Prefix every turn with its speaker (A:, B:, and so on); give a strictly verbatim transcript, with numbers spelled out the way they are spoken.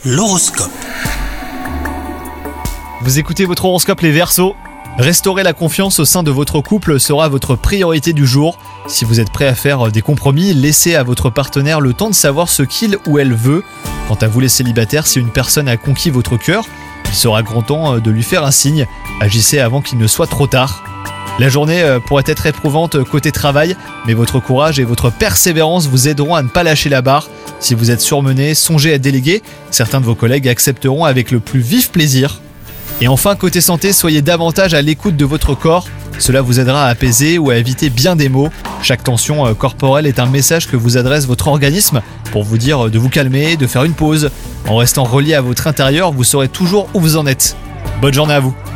A: L'horoscope.
B: Vous écoutez votre horoscope les Verseaux. Restaurer la confiance au sein de votre couple sera votre priorité du jour. Si vous êtes prêt à faire des compromis, laissez à votre partenaire le temps de savoir ce qu'il ou elle veut. Quant à vous les célibataires, si une personne a conquis votre cœur, il sera grand temps de lui faire un signe. Agissez avant qu'il ne soit trop tard. La journée pourrait être éprouvante côté travail, mais votre courage et votre persévérance vous aideront à ne pas lâcher la barre. Si vous êtes surmené, songez à déléguer. Certains de vos collègues accepteront avec le plus vif plaisir. Et enfin, côté santé, soyez davantage à l'écoute de votre corps. Cela vous aidera à apaiser ou à éviter bien des maux. Chaque tension corporelle est un message que vous adresse votre organisme pour vous dire de vous calmer, de faire une pause. En restant relié à votre intérieur, vous saurez toujours où vous en êtes. Bonne journée à vous.